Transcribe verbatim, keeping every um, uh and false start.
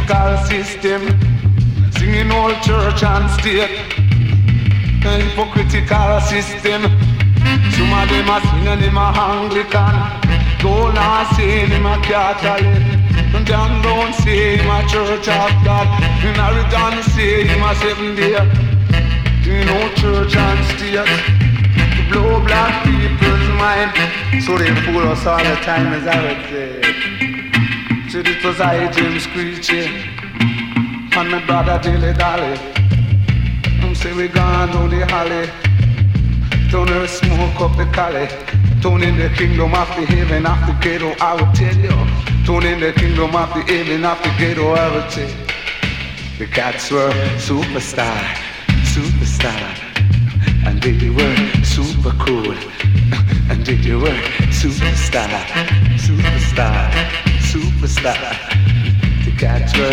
hypocritical system, singing old church and state. A hypocritical system. Some of them are singing him a Anglican. Don't say him a Catholic. John don't say him a Church of God. And Harry don't say him a Seventh Day. You know church and state to blow black people's mind. So they fool us all the time, as I would say. So it was I, Jim Screechy, and my brother Dilly Dally. I'm say we gone down the alley, down there smoke up the cali. Down in the kingdom of the heaven of the ghetto, I will tell you. Down in the kingdom of the heaven of the ghetto, I will tell you. The cats were superstar, superstar, and they were super cool, and they were superstar, superstar, superstar. The cats were